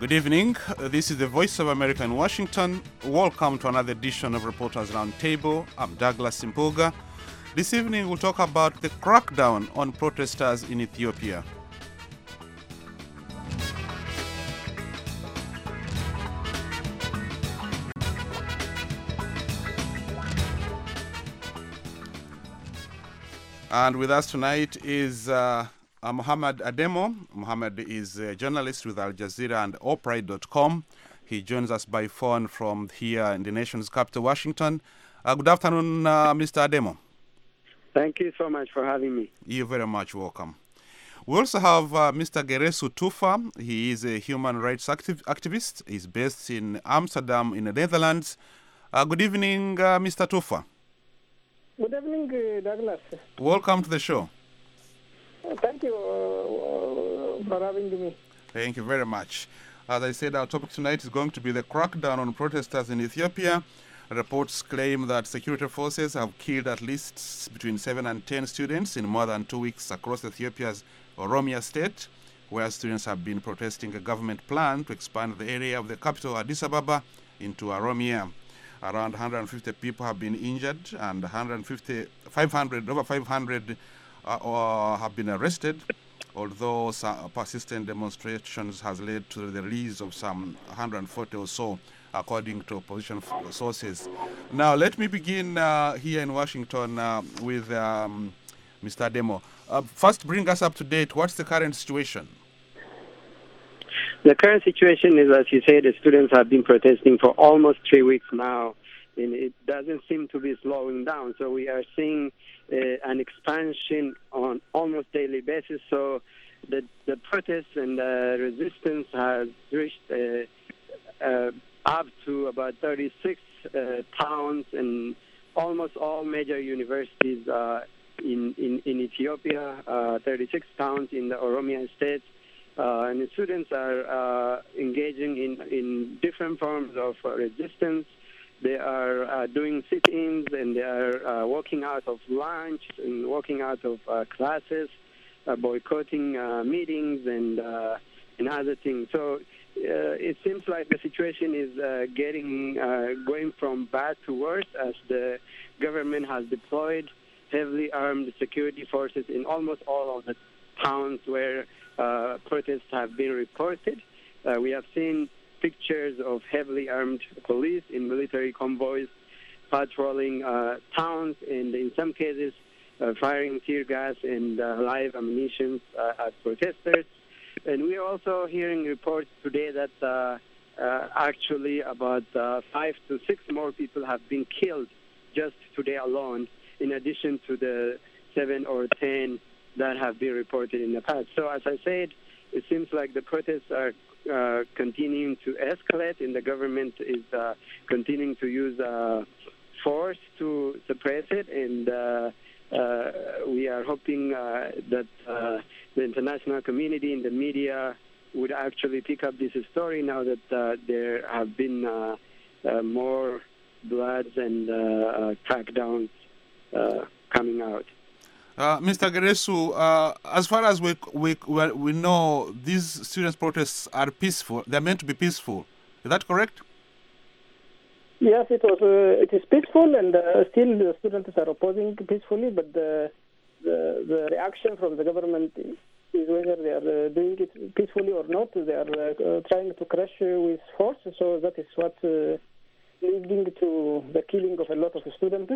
Good evening. This is the Voice of America in Washington. Welcome to another edition of Reporters Roundtable. I'm Douglas Simpoga. This evening we'll talk about the crackdown on protesters in Ethiopia. And with us tonight is Mohammed Ademo. Mohammed is a journalist with Al Jazeera and Oprah.com. He joins us by phone from here in the nation's capital, Washington. Good afternoon, Mr. Ademo. Thank you so much for having me. You're very much welcome. We also have Mr. Geresu Tufa. He is a human rights activist. He's based in Amsterdam in the Netherlands. Good evening, Mr. Tufa. Good evening, Douglas. Welcome to the show. Thank you for having me. Thank you very much. As I said, our topic tonight is going to be the crackdown on protesters in Ethiopia. Reports claim that security forces have killed at least between 7 and 10 students in more than 2 weeks across Ethiopia's Oromia state, where students have been protesting a government plan to expand the area of the capital, Addis Ababa, into Oromia. Around 150 people have been injured and over 500 have been arrested, although some persistent demonstrations has led to the release of some 140 or so, according to opposition sources. Now, let me begin here in Washington with Mr. Ademo. First, bring us up to date. What's the current situation? The current situation is, as you said, the students have been protesting for almost 3 weeks now, and it doesn't seem to be slowing down. So we are seeing an expansion on almost daily basis. So the protests and the resistance has reached up to about 36 towns and almost all major universities in Ethiopia, 36 towns in the Oromia state. And the students are engaging in different forms of resistance. They are doing sit-ins, and they are walking out of lunch and walking out of classes, boycotting meetings and other things. So it seems like the situation is going from bad to worse, as the government has deployed heavily armed security forces in almost all of the towns where protests have been reported. We have seen pictures of heavily armed police in military convoys patrolling towns, and in some cases firing tear gas and live ammunition at protesters. And we are also hearing reports today that actually about 5 to 6 more people have been killed just today alone, in addition to the 7 or 10 that have been reported in the past. So as I said, it seems like the protests are continuing to escalate, and the government is continuing to use force to suppress it. And we are hoping that the international community and the media would actually pick up this story now that there have been more bloods and crackdowns coming out. Mr. Geresu, as far as we know, these students' protests are peaceful. They're meant to be peaceful. Is that correct? Yes, it is peaceful, and still the students are opposing peacefully, but the reaction from the government is whether they are doing it peacefully or not. They are trying to crush with force, so that is what leading to the killing of a lot of students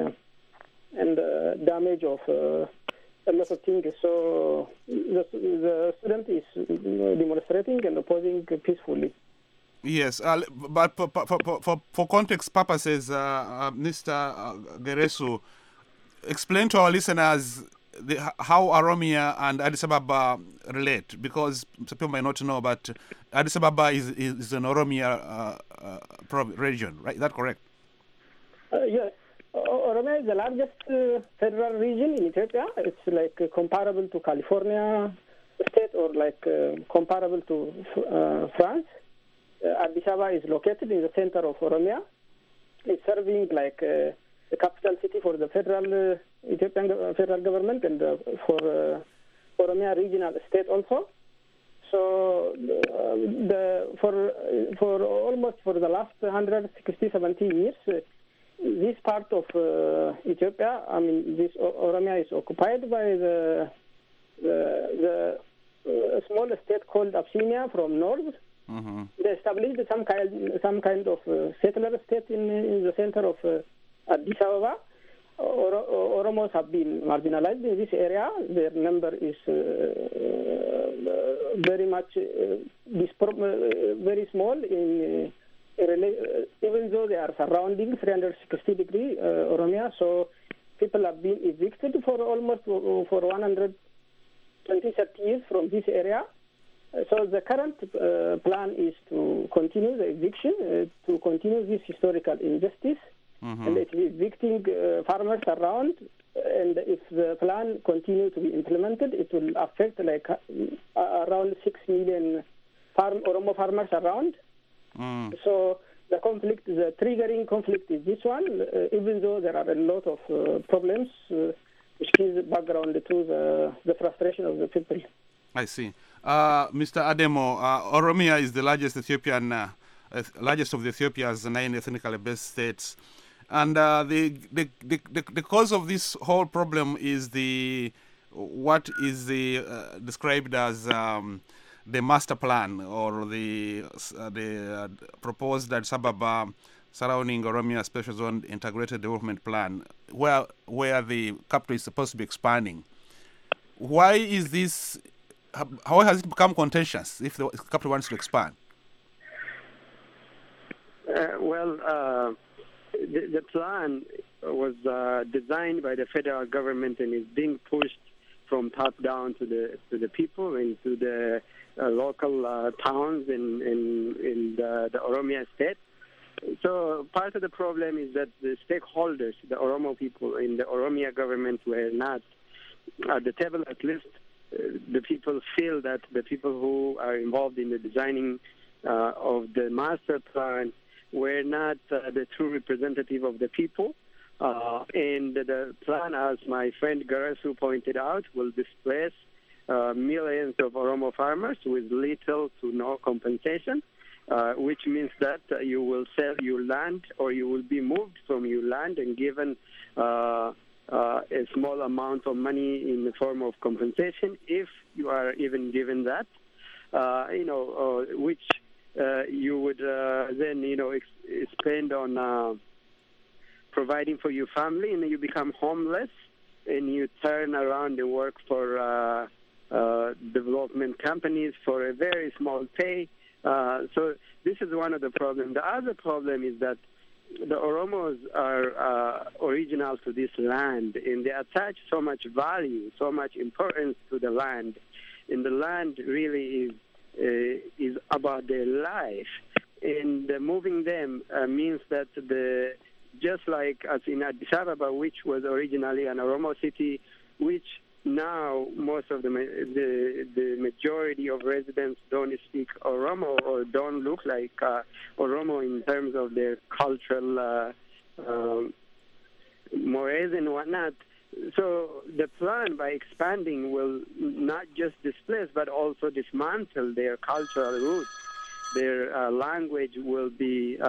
and damage of a lot of things. So the student is demonstrating and opposing peacefully. Yes, but for context purposes, Mr. Geresu, explain to our listeners how Oromia and Addis Ababa relate, because some people might not know, but Addis Ababa is an Oromia region, right? Is that correct? Yes. Oromia is the largest federal region in Ethiopia. It's like comparable to California state, or like comparable to France. Addis Ababa is located in the center of Oromia. It's serving like the capital city for the federal Ethiopian federal government and for Oromia regional state also. So for almost for the last 160, 70 years, this part of Ethiopia, I mean, this Oromia is occupied by the small state called Abyssinia from north. Mm-hmm. They established some kind of settler state in the center of Addis Ababa. Oromos have been marginalized in this area. Their number is very much very small even though they are surrounding 360-degree Oromia. So people have been evicted for almost for 120, 30 years from this area. So the current plan is to continue the eviction, to continue this historical injustice, Mm-hmm. and it's evicting farmers around. And if the plan continues to be implemented, it will affect like around 6 million Oromo farmers around. Mm. So the conflict, the triggering conflict is this one, even though there are a lot of problems, which is background to the frustration of the people. I see. Mr. Ademo, Oromia is the largest Ethiopian, largest of Ethiopia's 9 ethnically based states. And the cause of this whole problem is what is described as the master plan, or the proposed Addis Ababa surrounding Oromia Special Zone Integrated Development Plan, where the capital is supposed to be expanding. Why is this? How has it become contentious if the capital wants to expand? The plan was designed by the federal government and is being pushed from top down to the people and to the local towns in the Oromia state. So part of the problem is that the stakeholders, the Oromo people in the Oromia government, were not at the table. At least the people feel that the people who are involved in the designing of the master plan were not the true representative of the people. And the plan, as my friend Garasu pointed out, will displace millions of Oromo farmers with little to no compensation, which means that you will sell your land, or you will be moved from your land and given a small amount of money in the form of compensation, if you are even given that, which you would then, spend on providing for your family, and you become homeless, and you turn around and work for development companies for a very small pay. So this is one of the problems. The other problem is that the Oromos are original to this land, and they attach so much value, so much importance to the land. And the land really is about their life. And moving them means that just like as in Addis Ababa, which was originally an Oromo city, which now most of the majority of residents don't speak Oromo or don't look like Oromo in terms of their cultural mores and whatnot. So the plan, by expanding, will not just displace but also dismantle their cultural roots. Their language will be,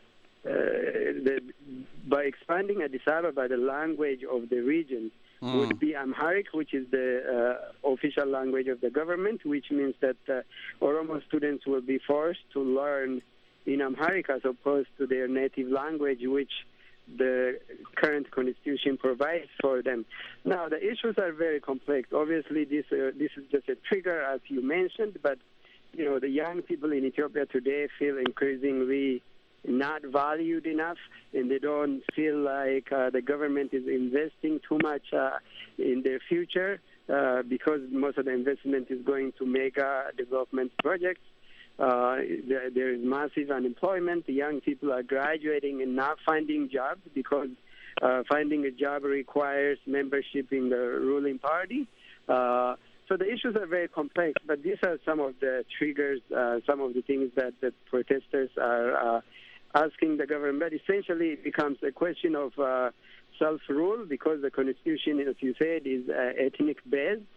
by expanding Addis Ababa, the language of the region would be Amharic, which is the official language of the government, which means that Oromo students will be forced to learn in Amharic as opposed to their native language, which the current constitution provides for them. Now, the issues are very complex. Obviously, this is just a trigger, as you mentioned, but the young people in Ethiopia today feel increasingly not valued enough, and they don't feel like the government is investing too much in their future because most of the investment is going to mega development projects. There is massive unemployment. The young people are graduating and not finding jobs because finding a job requires membership in the ruling party. So the issues are very complex, but these are some of the triggers, some of the things that the protesters are asking the government. But essentially it becomes a question of self-rule, because the constitution, as you said, is ethnic-based.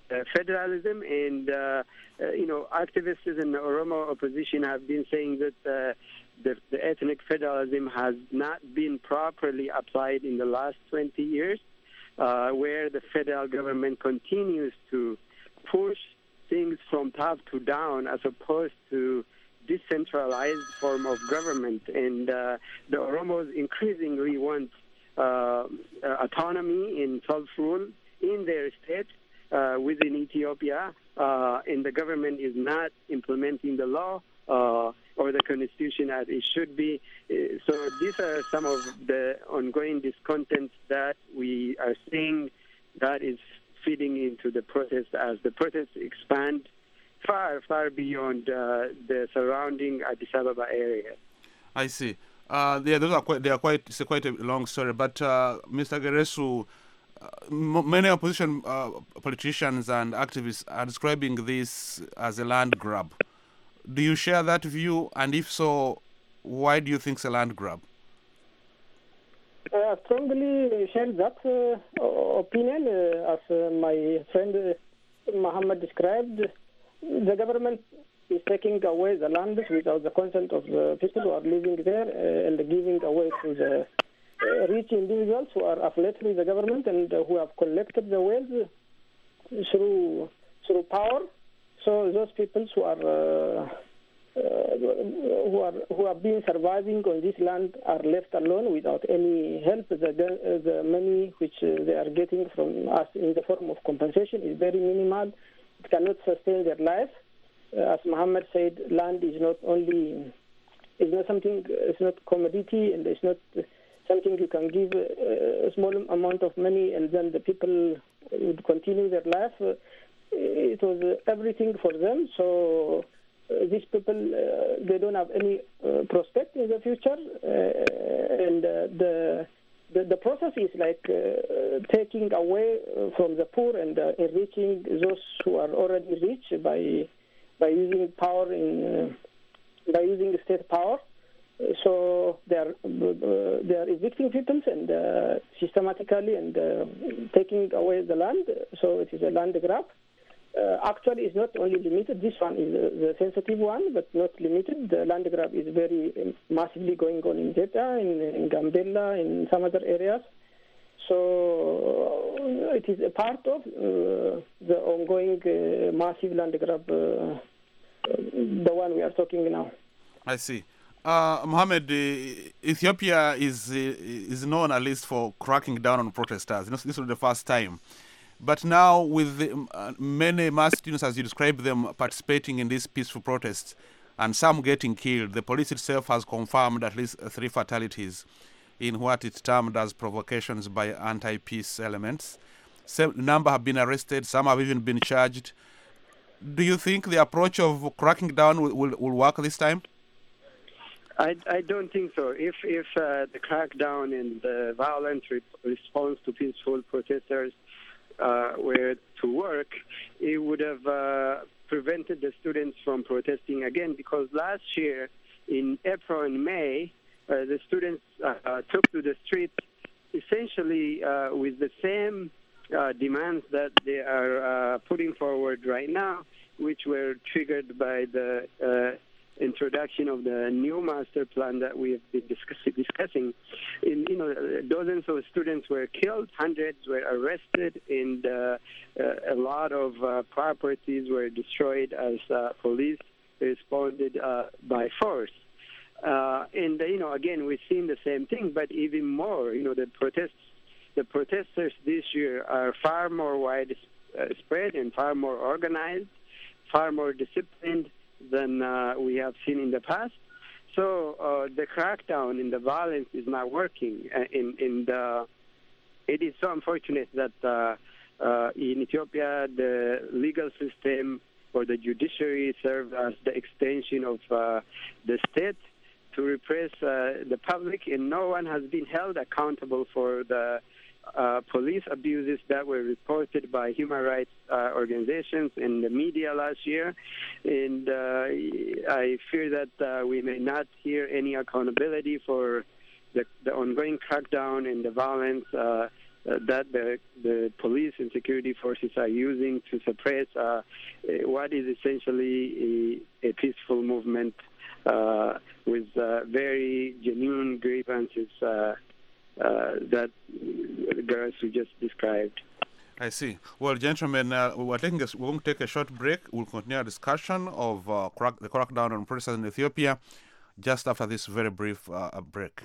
federalism, and activists in the Oromo opposition have been saying that the ethnic federalism has not been properly applied in the last 20 years, where the federal government continues to push things from top to down as opposed to decentralized form of government. And the Oromos increasingly want autonomy and self-rule in their state within Ethiopia, and the government is not implementing the law or the constitution as it should be. So these are some of the ongoing discontents that we are seeing that is feeding into the protest as the protests expand far, far beyond the surrounding Addis Ababa area. I see. It's quite a long story, but Mr. Geresu, many opposition politicians and activists are describing this as a land grab. Do you share that view? And if so, why do you think it's a land grab? I strongly share that opinion. As my friend Muhammad described, the government is taking away the land without the consent of the people who are living there and giving away to the rich individuals who are affiliated with the government and who have collected the wealth through power. So those people who have been surviving on this land are left alone without any help. The money which they are getting from us in the form of compensation is very minimal. It cannot sustain their life. As Muhammad said, land is not something. It's not commodity, and it's not something you can give a small amount of money and then the people would continue their life. It was everything for them. So these people, they don't have any prospect in the future, and the process is like taking away from the poor and enriching those who are already rich by using power by using state power. So they are evicting people and systematically and taking away the land. So it is a land grab. Actually, it's not only limited. This one is the sensitive one, but not limited. The land grab is very massively going on in Jeddah, in Gambella, in some other areas. So it is a part of the ongoing massive land grab, the one we are talking now. I see. Mohammed, Ethiopia is known at least for cracking down on protesters. This was the first time. But now with many mass students, as you describe them, participating in these peaceful protests and some getting killed, the police itself has confirmed at least 3 fatalities in what it termed as provocations by anti-peace elements. A number have been arrested, some have even been charged. Do you think the approach of cracking down will work this time? I don't think so. If the crackdown and the violent response to peaceful protesters were to work, it would have prevented the students from protesting again, because last year in April and May, the students took to the streets essentially with the same demands that they are putting forward right now, which were triggered by the introduction of the new master plan that we have been discussing. Dozens of students were killed, hundreds were arrested, and a lot of properties were destroyed as police responded by force. And again, we've seen the same thing, but even more. The protesters this year are far more widespread and far more organized, far more disciplined than we have seen in the past. So the crackdown and the violence is not working. And it is so unfortunate that in Ethiopia, the legal system or the judiciary serve as the extension of the state to repress the public, and no one has been held accountable for the police abuses that were reported by human rights organizations in the media last year. And I fear that we may not hear any accountability for the ongoing crackdown and the violence that the police and security forces are using to suppress what is essentially a peaceful movement with very genuine grievances that Gerasu just described. I see. Well, gentlemen, we're going to take a short break. We'll continue our discussion of the crackdown on protesters in Ethiopia just after this very brief break.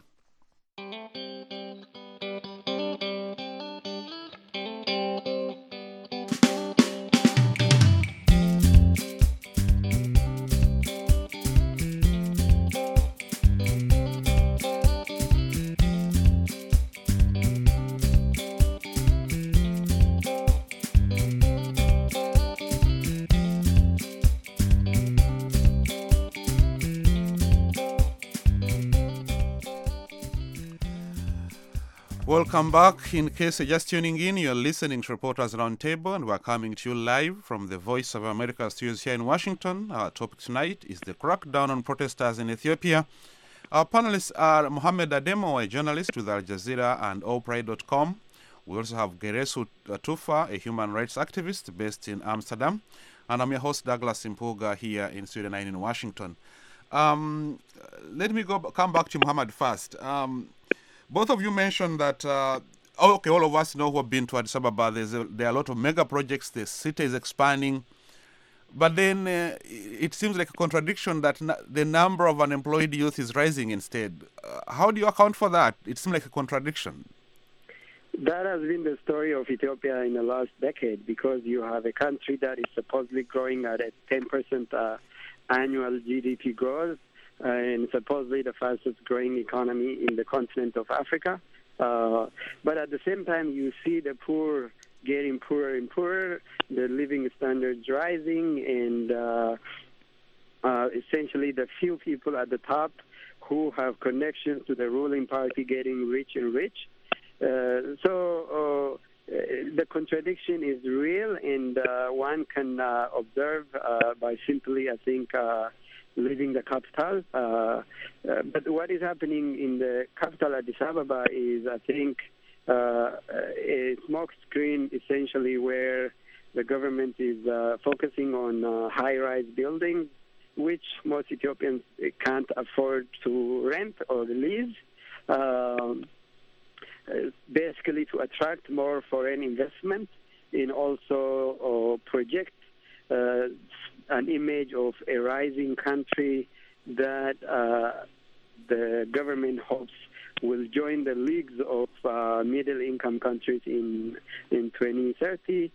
Welcome back. In case you're just tuning in, you're listening to Reporters Roundtable, and we're coming to you live from the Voice of America studios here in Washington. Our topic tonight is the crackdown on protesters in Ethiopia. Our panelists are Mohammed Ademo, a journalist with Al Jazeera and Oprah.com. We also have Gerasu Tufa, a human rights activist based in Amsterdam. And I'm your host, Douglas Impuga, here in Studio 9 in Washington. Let me come back to Mohammed first. Both of you mentioned that, all of us know who have been to Addis Ababa. There are a lot of mega projects. The city is expanding. But then it seems like a contradiction that the number of unemployed youth is rising instead. How do you account for that? It seems like a contradiction. That has been the story of Ethiopia in the last decade, because you have a country that is supposedly growing at a 10% annual GDP growth, and supposedly the fastest growing economy in the continent of Africa. But at the same time, you see the poor getting poorer and poorer, the living standards rising, and essentially the few people at the top who have connections to the ruling party getting rich and rich. So the contradiction is real, and one can observe by simply, I think, leaving the capital. But what is happening in the capital, Addis Ababa, is, I think, a smoke screen, essentially, where the government is focusing on high-rise buildings, which most Ethiopians can't afford to rent or lease, basically to attract more foreign investment, and also project an image of a rising country that the government hopes will join the leagues of middle-income countries in 2030.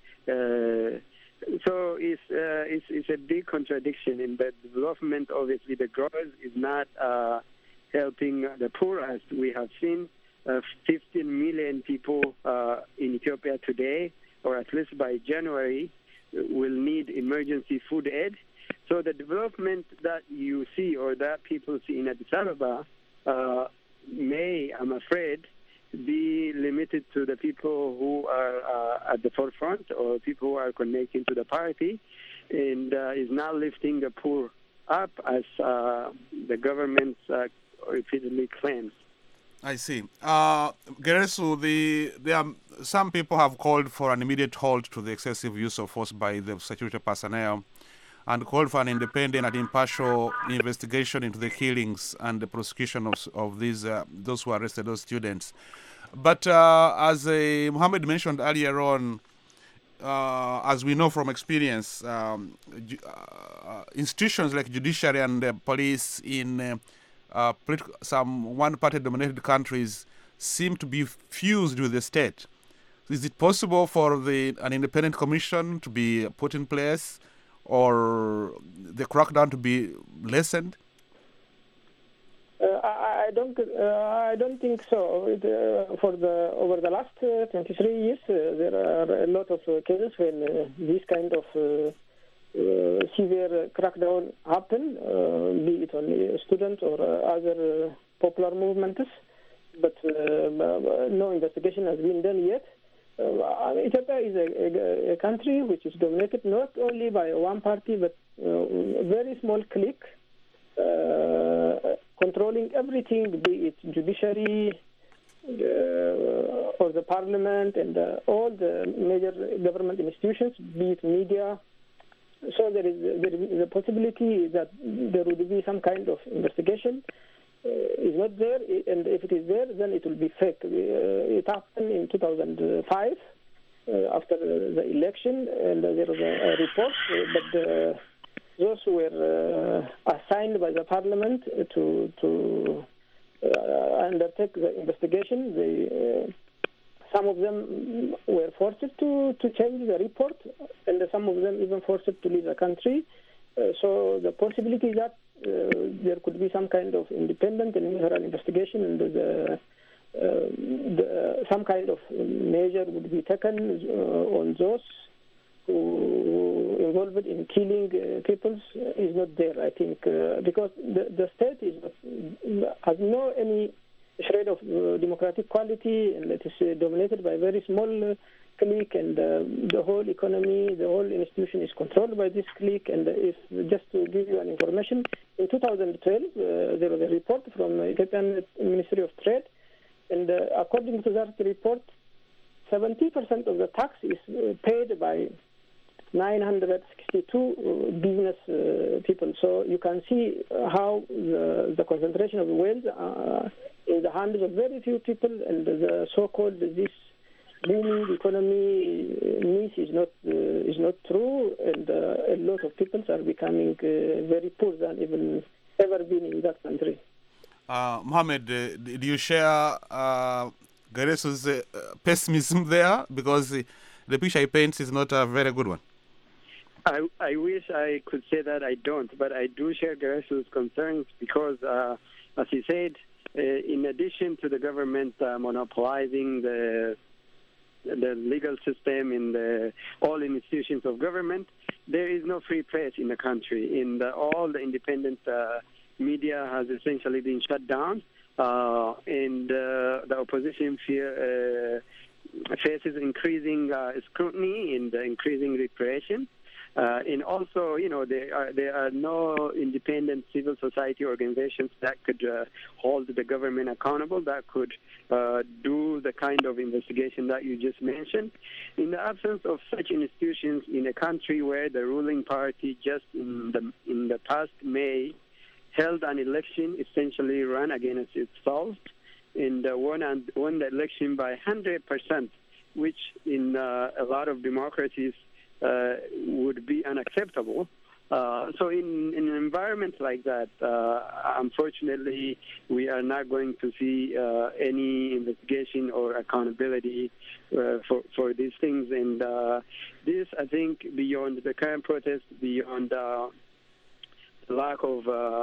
So it's a big contradiction in that development. Obviously, the growth is not helping the poor, as we have seen. 15 million people in Ethiopia today, or at least by January, will need emergency food aid. So the development that you see, or that people see in Addis Ababa, may, I'm afraid, be limited to the people who are at the forefront, or people who are connecting to the party, and is not lifting the poor up, as the government repeatedly claims. I see. Gerasu, some people have called for an immediate halt to the excessive use of force by the security personnel, and called for an independent and impartial investigation into the killings and the prosecution of those who arrested those students. But as Mohammed mentioned earlier on, as we know from experience, institutions like judiciary and police in some one-party-dominated countries seem to be fused with the state. Is it possible for an independent commission to be put in place, or the crackdown to be lessened? I don't think so. Over the last 23 years, there are a lot of cases when this kind of severe crackdown happen, be it on students or other popular movements, but no investigation has been done yet. Ethiopia is a country which is dominated not only by one party, but a very small clique controlling everything, be it judiciary, of the parliament and all the major government institutions, be it media. So there is the possibility that there would be some kind of investigation. Is not there, and if it is there, then it will be fake. It happened in 2005 after the election, and there was a report, but those who were assigned by the parliament to undertake the investigation, some of them were forced to change the report, and some of them even forced to leave the country. So the possibility that there could be some kind of independent and neutral investigation, and some kind of measure would be taken on those who involved in killing people is not there, I think, because the state has no any shred of democratic quality, and it is dominated by a very small clique, and the whole economy, the whole institution is controlled by this clique. And if just to give you an information, in 2012 there was a report from the Ethiopian Ministry of Trade, and according to that report, 70% of the tax is paid by 962 business people. So you can see how the concentration of wealth in the hands of very few people, and the so-called this booming economy myth is not true, and a lot of people are becoming very poor than even ever been in that country. Mohammed, do you share Geresu's pessimism there? Because the picture he paints is not a very good one. I wish I could say that I don't, but I do share Geresu's concerns because, as he said, in addition to the government monopolizing the legal system in all institutions of government, there is no free press in the country. All the independent media has essentially been shut down, and the opposition faces increasing scrutiny and increasing repression. And also, there are no independent civil society organizations that could hold the government accountable, that could do the kind of investigation that you just mentioned. In the absence of such institutions in a country where the ruling party just in the past May held an election, essentially ran against itself, and won the election by 100%, which in a lot of democracies would be unacceptable. So in an environment like that, unfortunately, we are not going to see any investigation or accountability for these things. And this, I think, beyond the current protest, beyond lack of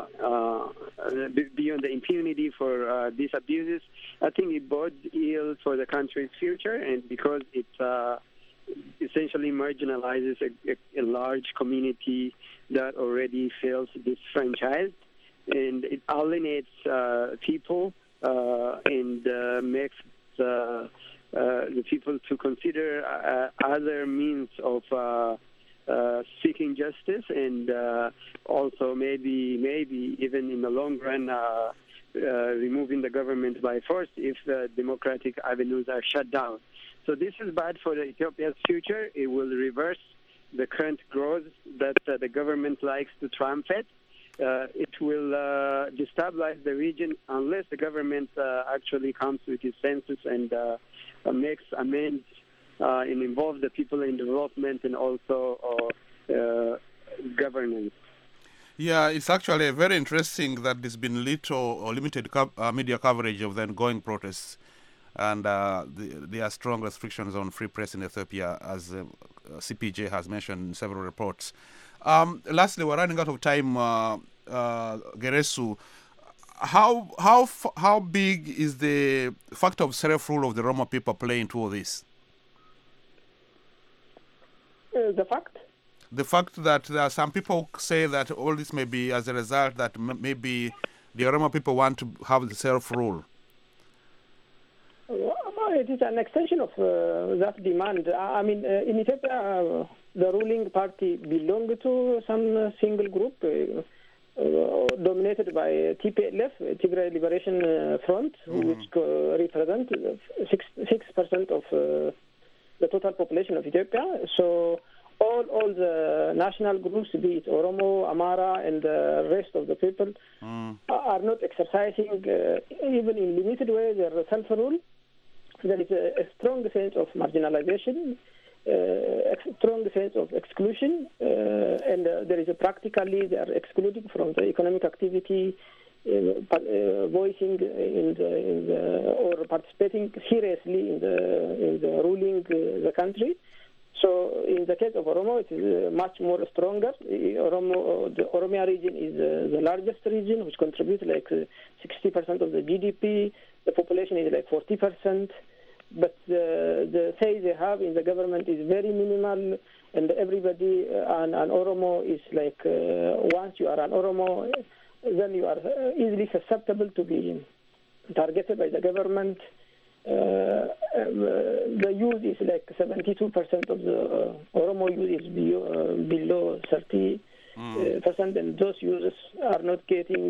beyond the impunity for these abuses, I think it bodes ill for the country's future, and because it essentially marginalizes a large community that already feels disfranchised, and it alienates people and makes the people to consider other means of seeking justice, and also maybe even in the long run removing the government by force if the democratic avenues are shut down. So this is bad for Ethiopia's future. It will reverse the current growth that the government likes to trumpet. It will destabilize the region unless the government actually comes with its senses and makes amends and involve the people in development and also governance. Yeah, it's actually very interesting that there's been little or limited media coverage of the ongoing protests, and there are strong restrictions on free press in Ethiopia, as CPJ has mentioned in several reports. Lastly, we're running out of time. Geresu, how big is the factor of self-rule of the Roma people play into all this? The fact that there are some people say that all this may be as a result that maybe the Roma people want to have the self-rule. It is an extension of that demand. I mean, in Ethiopia, the ruling party belongs to some single group. dominated by TPLF, Tigray Liberation Front, which represent 6% of the total population of Ethiopia. So all the national groups, be it Oromo, Amara, and the rest of the people, are not exercising, even in limited way, their self-rule. There is a strong sense of marginalization, a strong sense of exclusion, and there is practically they are excluded from the economic activity, voicing or participating seriously in the ruling the country. So in the case of Oromo, it is much more stronger. The Oromia region is the largest region, which contributes like 60% of the GDP. The population is like 40%. But the say they have in the government is very minimal, and everybody, an Oromo is like, once you are an Oromo, then you are easily susceptible to be targeted by the government. The youth is like 72% of the Oromo youth is below 30%, and those users are not getting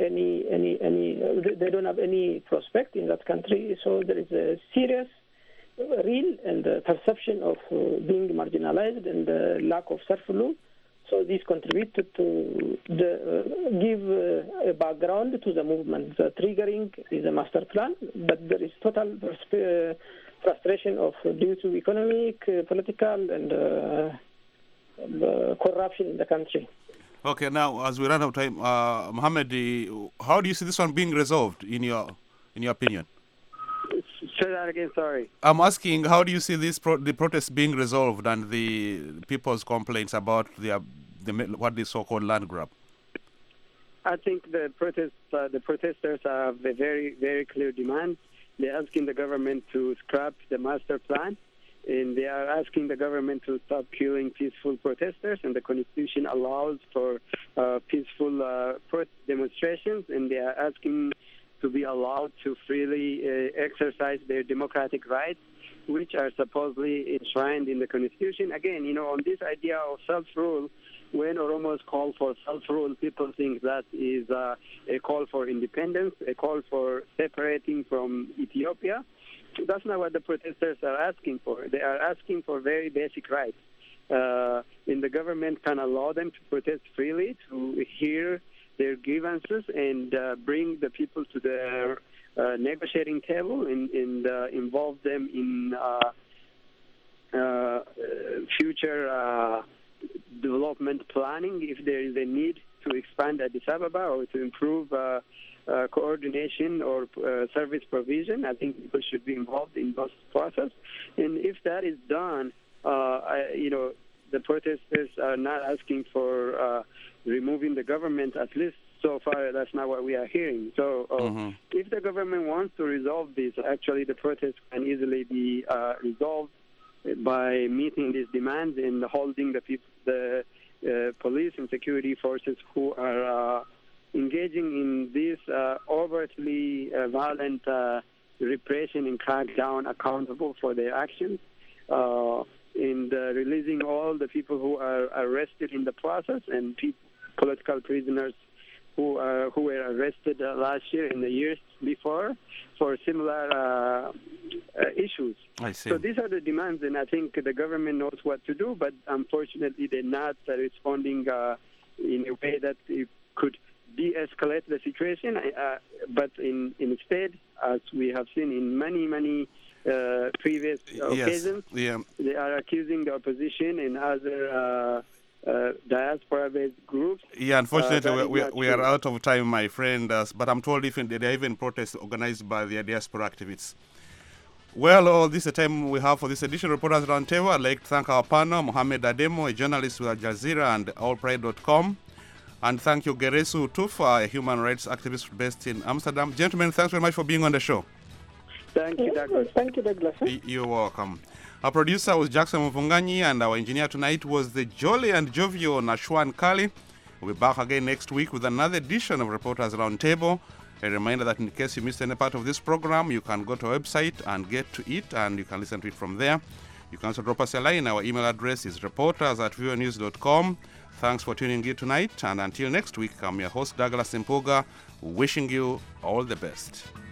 they don't have any prospect in that country. So there is a serious, real, and perception of being marginalized and lack of self-rule. So this contributed to give a background to the movement. The triggering is a master plan, but there is total frustration due to economic, political, and corruption in the country. Okay, now as we run out of time, Mohammed, how do you see this one being resolved in your opinion? Say that again, sorry. I'm asking, how do you see the protests being resolved and the people's complaints about what the so-called land grab? I think the protesters have a very, very clear demand. They're asking the government to scrap the master plan, and they are asking the government to stop killing peaceful protesters, and the Constitution allows for peaceful demonstrations, and they are asking to be allowed to freely exercise their democratic rights, which are supposedly enshrined in the Constitution. Again, on this idea of self-rule, when Oromos call for self-rule, people think that is a call for independence, a call for separating from Ethiopia. That's not what the protesters are asking for. They are asking for very basic rights. And the government can allow them to protest freely, to hear their grievances, and bring the people to the negotiating table and involve them in future development planning if there is a need to expand Addis Ababa or to improve coordination or service provision. I think people should be involved in this process. And if that is done, the protesters are not asking for removing the government. At least so far, that's not what we are hearing. So if the government wants to resolve this, actually the protest can easily be resolved by meeting these demands and holding the police and security forces who are engaging in this overtly violent repression and crackdown accountable for their actions, and releasing all the people who are arrested in the process, and political prisoners who were arrested last year and the years before for similar issues. I see. So these are the demands, and I think the government knows what to do, but unfortunately they're not responding in a way that it could de-escalate the situation. But instead, as we have seen in many previous occasions, they are accusing the opposition and other diaspora-based groups. Yeah, unfortunately, we are out of time, my friend. But I'm told there are even protests organized by the diaspora activists. Well, this is the time we have for this edition of Reporters Roundtable. I'd like to thank our partner, Mohammed Ademo, a journalist with Al Jazeera and AllPride.com. And thank you, Geresu Tufa, a human rights activist based in Amsterdam. Gentlemen, thanks very much for being on the show. Thank you, Douglas. Thank you, Douglas. You're welcome. Our producer was Jackson Mfunganyi, and our engineer tonight was the jolly and jovial Nashwan Kali. We'll be back again next week with another edition of Reporters Roundtable. A reminder that in case you missed any part of this program, you can go to our website and get to it, and you can listen to it from there. You can also drop us a line. Our email address is reporters@voanews.com. Thanks for tuning in tonight, and until next week, I'm your host, Douglas Mpuga, wishing you all the best.